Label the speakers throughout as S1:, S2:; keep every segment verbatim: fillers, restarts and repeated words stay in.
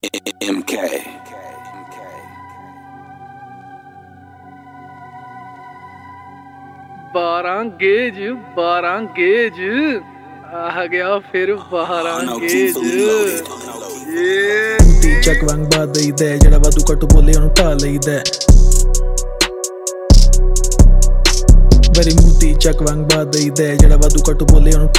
S1: M K
S2: बारह gauge बारह gauge आ गया फिर बारह गेज
S3: ਤੀ ਚੱਕ ਵਾਂਗ ਬਾਦ ਦਈਦਾ ਜਿਹੜਾ ਵਾਧੂ ਘੱਟ ਬੋਲੇ ਉਹਨੂੰ ਢਾ ਲਈਦਾ ਵਰੀ ਮੂਤੀ ਚੱਕ ਵਾਂਗ ਬਾਦ ਦਈਦਾ ਜਿਹੜਾ ਵਾਧੂ ਘੱਟ ਬੋਲੇ ਉਹਨੂੰ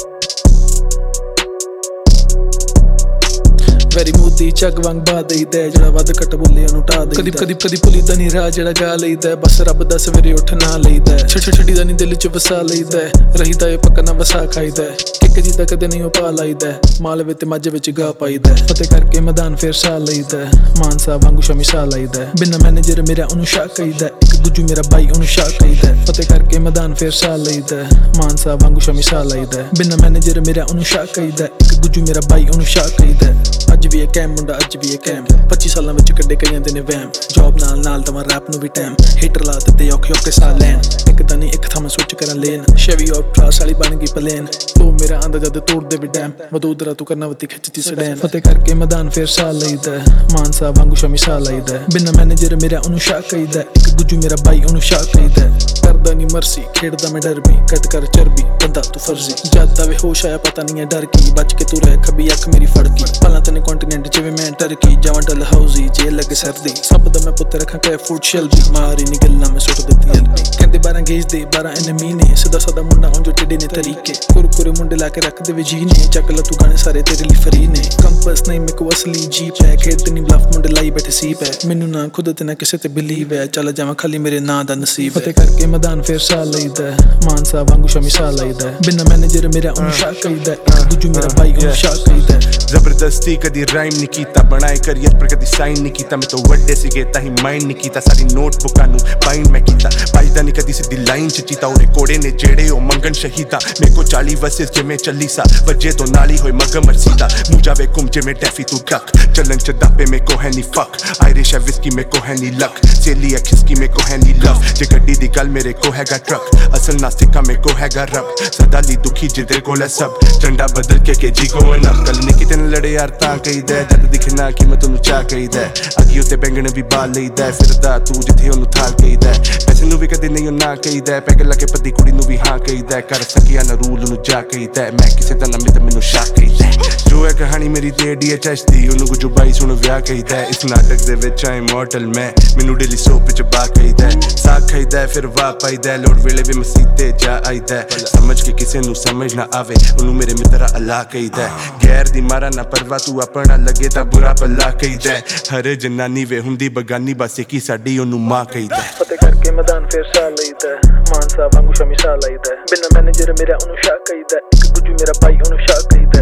S3: ਵਰੀ ਮੂਤੀ ਚੱਕ ਵਾਂਗ ਬਾਦ ਦਈਦਾ ਜਿਹੜਾ ਵੱਧ ਘੱਟ ਬੋਲੇ ਉਹਨੂੰ ਢਾ ਦਈਦਾ ਕਦੀ ਕਦੀ ਕਦੀ ਭੁੱਲੀਦਾ ਨਹੀਂ ਰਾਹ ਜਿਹੜਾ ਗਾ ਲਈਦਾ ਬਸ ਰੱਬ ਦਾ ਸਵੇਰੇ ਉੱਠ ਨਾ ਲਈਦਾ ਛੱਡ ਛੱਡੀ ਦਾ ਨਹੀਂ ਦਿਲ ਚ ਵਸਾ ਲਈਦਾ ਰਹੀਦਾ ਇਹ ਪੱਕਾ ਨਾ ਵਸਾ ਖਾਈਦਾ ਇੱਕ ਜੀ ਤਾਂ ਕਦੇ ਨਹੀਂ ਉਹ ਪਾ ਲਾਈਦਾ ਮਾਲਵੇ ਤੇ ਮੱਝ ਵਿੱਚ ਗਾ ਪਾਈਦਾ ਫਤਿਹ ਕਰਕੇ ਮੈਦਾਨ ਫੇਰ ਸਾ ਲਈਦਾ ਮਾਨਸਾ ਵਾਂਗੂ ਸ਼ਮੀ ਸਾ ਲਈਦਾ ਬਿਨਾ ਮੈਨੇਜਰ ਮੇਰਾ ਉਹਨੂੰ ਸ਼ਾ ਕਹੀਦਾ ਇੱਕ ਗੁੱਜੂ ਮੇਰਾ ਬਾਈ ਉਹਨੂੰ ਸ਼ਾ ਕਹੀਦਾ ਫਤਿਹ ਕਰਕੇ ਮੈਦਾਨ ਫੇਰ ਸਾ ਲਈਦਾ ਮਾਨਸਾ ਵਾਂਗੂ ਸ਼ਮੀ ਸਾ ਲਈਦਾ ਬਿਨਾ ਮੈਨੇਜਰ ਮੇਰਾ ਉਹਨੂੰ ਸ਼ਾ ਕਹੀਦਾ ਇੱਕ ਗੁੱਜੂ ਮੇਰਾ ਬਾਈ ਉਹਨੂੰ ਸ਼ਾ ਕਹੀਦਾ ਅੱਜ ਵੀ ਇਹ ਕੈਮ ਮੁੰਡਾ ਅੱਜ ਵੀ ਇਹ ਕੈਮ ਪੱਚੀ ਸਾਲਾਂ ਵਿੱਚ ਕੱਢੇ ਕਈਆਂ ਦੇ ਨੇ ਵੈਮ ਜੌਬ ਨਾਲ ਨਾਲ ਦਵਾਂ ਰੈਪ ਨੂੰ ਵੀ ਟਾਈਮ ਹੀਟਰ ਲਾ ਦਿੱਤੇ ਔਖੇ ਔਖੇ ਸਾਹ ਲੈਣ ਇੱਕ ਤਾਂ ਨਹੀਂ ਇੱਕ ਥਾਂ ਮੈਂ ਸੋਚ ਕਰਾਂ ਲੈਣ ਸ਼ੈਵੀ ਔਰ ਟਰਾਸ ਵਾਲੀ ਬਣ ਗਈ ਪਲੇਨ ਤੂੰ ਮੇਰਾ ਆਂਦਾ ਜਦ ਤੋੜਦੇ ਵੀ ਡੈਮ ਵਦੂਦਰਾ ਤੂੰ ਕਰਨਾ ਵਤੀ ਖਿੱਚਦੀ ਸੜੈਨ ਫਤਿਹ ਕਰਕੇ ਮੈਦਾਨ ਫੇਰ ਸਾ ਲਈਦਾ ਮਾਨਸਾ ਵਾਂਗੂ ਸ਼ਮੀ ਸਾ ਲਈਦਾ ਬਿਨਾ ਮੈਨੇਜਰ ਮੇਰਾ ਉਹਨੂੰ ਸ਼ਾ ਕਹੀਦਾ ਇੱਕ ਗੁੱਜੂ ਮੇਰਾ ਬਾਈ ਉਹਨੂੰ ਸ਼ਾ ਕਹੀਦਾ ਕਰਦਾ ਨਹੀਂ ਮਰਸੀ ਖੇਡਦਾ ਮੈਂ ਡਰ ਵੀ ਕੱਟ ਕਰ ਚਰਬੀ ਬੰਦਾ ਤੂੰ ਫਰਜ਼ੀ ਜਦ ਦਾ ਵੇ ਹੋਸ਼ ਆਇਆ ਪਤਾ ਨਹੀਂ ਹੈ ਡਰ ਕੀ ਬਚ ਕੇ ਤੂੰ ਰਹਿ ਖੱਬੀ ਅੱਖ ਮੇਰੀ ਫੜਕੀ ਭਲਾ ਤੈਨੇ ਕੰਟੀਨੈਂਟ ਜਿਵੇਂ ਮੈਂ ਟਰਕੀ ਜਾਵਾਂ ਡਲ ਹਾਊਜ਼ੀ ਜੇ ਲੱਗੇ ਸਰਦੀ ਸਭ ਦਾ ਮੈਂ ਪੁੱਤ ਰੱਖਾਂ ਕੈ ਫੂਡ ਸ਼ੈਲਬੀ ਮਾਰੀ ਨੀ ਗੱਲਾਂ ਮੈਂ ਸੁੱਟ ਦਿੱਤੀ ਐਲਬੀ ਕਹਿੰਦੇ ਬਾਰਾਂ ਗੇਜ ਦੇ ਬਾਰਾਂ ਐਨਮੀ ਨੇ ਸਿੱਧਾ ਸਾਦਾ ਮੁੰਡਾ ਉਂਝ ਟਿੱਡੇ ਨੇ ਤਰੀਕੇ ਕੁਰਕੁਰੇ ਮੁੰਡੇ ਲਾ ਕੇ ਰੱਖਦੇ ਵੇ ਜੀ ਨੇ ਚੱਕ ਲਾ ਤੂੰ ਗਾਣੇ ਸਾਰੇ ਤੇਰੇ ਲਈ ਫਰੀ ਨੇ ਕੰਪਸ ਨਹੀਂ ਮੇਰੇ ਕੋ ਅਸਲੀ ਜੀਪ ਹੈ ਖੇਡਦੇ ਨਹੀਂ ਬਲਫ ਮੁੰਡੇ ਲਾਈ ਬੈਠੇ ਸੀਪ ਹੈ ਮੈਨੂੰ ਨਾ ਖੁਦ ਤੇ ਨਾ ਕਿਸੇ ਤੇ ਬਿਲੀਵ ਹੈ ਚੱਲ ਜਾਵਾਂ ਖਾਲੀ ਮੇਰੇ ਨਾਂ ਦਾ ਨਸੀਬ ਫਤਿਹ ਕਰਕੇ ਮੈਦਾਨ ਫੇਰ ਸਾ ਲਈਦਾ ਮਾਨਸਾ ਵਾਂਗੂ ਸ਼ਮੀ ਸਾ ਲਈਦਾ ਬਿਨਾ ਮੈਨੇਜਰ ਮੇਰਾ ਉਹਨੂੰ ਸ਼ਾ ਕਹੀਦਾ ਗੁੱਜੂ ਮੇਰਾ ਬਾਈ ਉਹਨੂੰ ਸ਼ਾ ਕਹੀਦਾ
S4: ਜ਼ਬਰਦਸਤੀ ਕਦੀ ਰਾਈਮ ਨਹੀਂ ਕੀਤਾ ਬਣਾਏ ਕਰੀਅਰ ਪਰ ਕਦੀ ਸਾਈਨ ਨਹੀਂ ਕੀਤਾ ਮੈਂ ਤਾਂ ਵੱਡੇ ਸੀਗੇ ਤਾਂ ਹੀ ਮਾਈਂਡ ਨਹੀਂ ਕੀਤਾ ਸਾਰੀ ਨੋਟਬੁੱਕਾਂ ਨੂੰ ਬਾਈਂਡ ਮੈਂ ਕੀਤਾ ਬਾਈਦਾ ਨਹੀਂ ਕਦੀ ਸਿੱਧੀ ਲਾਈਨ ਚ ਚੀਤਾ ਉਹਦੇ ਕੋੜੇ ਨੇ ਜਿਹੜੇ ਉਹ ਮੰਗਣ ਸ਼ਹੀਦਾ ਮੇਰੇ ਕੋ ਚਾਲੀ ਵਰਸਿਸ ਜਿਵੇਂ ਚੱਲੀ ਸਾ ਵਜੇ ਤੋਂ ਨਾਲੀ ਹੋਏ ਮਗਰ ਮਰਸੀਦਾ ਮੂੰਹ ਜਾਵੇ ਘੁੰਮ ਜਿਵੇਂ ਟੈਫੀ ਤੂੰ ਡੱਕ ਚੱਲਣ ਚ ਦਾਪੇ ਮੇਰੇ ਕੋ ਹੈ ਨਹੀਂ ਫੱਕ ਆਇਰਿਸ਼ ਹੈ ਵਿਸਕੀ ਮੇਰੇ ਕੋ ਹੈ ਨਹੀਂ ਲੱਕ ਸੇਲੀ ਹੈ ਖਿਸਕੀ ਮੇਰੇ ਕੋ ਹੈ ਨਹੀਂ ਲਵ ਜੇ ਗੱਡੀ ਦੀ ਗੱਲ ਮੇਰੇ ਕੋ ਹੈਗਾ ਟਰੱਕ ਅਸਲ ਨਾਸਤਿਕਾ ਮੇਰੇ ਕੋ ਹੈਗਾ ਰੱਬ ਸਦਾ ਲਈ ਦੁਖੀ ਜਿਹਦੇ ਕੋਲ ਹੈ ਸਭ ਝੰਡਾ ਬਦਲ ਕੇ ਕੇ ਜੀ ਕੋ ਨਾ ਕੱਲ ਨਹੀਂ ਕਿਤੇ ਲੜੇ ਯਾਰ ਤਾਂ ਕਹੀਦਾ ਜਦ ਦਿਖਣਾ ਕਿ ਮੈਂ ਤੈਨੂੰ ਚਾਹ ਕਹੀਦਾ ਅੱਗੀ ਉੱਤੇ ਬੈਂਗਣ ਵੀ ਬਾਲ ਲਈਦਾ ਫਿਰਦਾ ਤੂੰ ਜਿੱਥੇ ਉਹਨੂੰ ਥਾਲ ਕਹੀਦਾ ਪੈਸੇ ਨੂੰ ਵੀ ਕਦੇ ਨਹੀਂ ਨਾ ਕਹੀਦਾ ਪੈਗ ਲਾ ਕੇ ਪੱਦੀ ਕੁੜੀ ਨੂੰ ਵੀ ਹਾਂ ਕਹੀਦਾ ਕਰ ਸਕਿਆ ਨਾ ਰੂਲ ਨੂੰ ਜਾ ਕਹੀਦਾ ਮੈਂ ਕਿਸੇ ਦਾ ਨਮਿਤ ਮੈਨੂੰ ਸ਼ਾ ਕਹੀਦਾ ਜੋ ਹੈ ਕਹਾਣੀ ਮੇਰੀ ਤੇ ਡੀ ਐਚ ਐਸ ਦੀ ਉਹਨੂੰ ਗੁੱਜੂ ਬਾਈ ਸੁਣ ਵਿਆਹ ਕਹੀਦਾ ਇਸ ਨਾਟਕ ਦੇ ਵਿੱਚ ਆ ਇਮੋਰਟਲ ਮੈਂ ਮੈਨੂੰ ਡੇਲੀ ਸੋਪ ਚ ਬਾ ਕਹੀਦਾ ਸਾਗ ਖਾਈਦਾ ਫਿਰ ਵਾਹ ਪਾਈਦਾ ਲੋੜ ਵੇਲੇ ਵੀ ਮਸੀਤੇ ਜਾ ਆਈਦਾ ਸਮਝ ਕੇ ਕਿਸੇ ਨੂੰ ਸਮਝ ਨਾ ਆਵੇ ਉਹਨੂੰ ਮੇਰੇ ਮਿੱਤਰਾ ਅੱਲਾ ਕਹੀਦਾ ਗੈਰ ਦੀ ਮਾਰਾ ਨਾ ਪਰਵਾ ਤੂੰ ਆਪਣਾ ਲੱਗੇ ਤਾਂ ਬੁਰਾ ਭਲਾ ਕਹੀਦਾ ਹਰ ਜਨਾਨੀ ਵੇ ਹੁੰਦੀ ਬਗਾਨੀ ਬਸ ਕੀ ਸਾਡੀ ਉਹਨੂੰ ਮਾਂ ਕਹੀਦਾ
S3: ਫਤਿਹ ਕਰਕੇ ਮੈਦਾਨ ਫੇਰ ਸਾ ਲਈਦਾ ਮਾਨਸਾ ਵਾਂਗੂ ਸ਼ਮੀ ਸਾ ਲਈਦਾ ਬਿਨਾ ਮੈਨੇਜਰ ਮੇਰਾ ਉਹਨੂੰ ਸ਼ਾ ਕਹੀਦਾ ਇੱਕ ਗੁੱਜੂ ਮੇਰਾ ਬਾਈ ਉਹਨੂੰ ਸ਼ਾ ਕਹੀਦਾ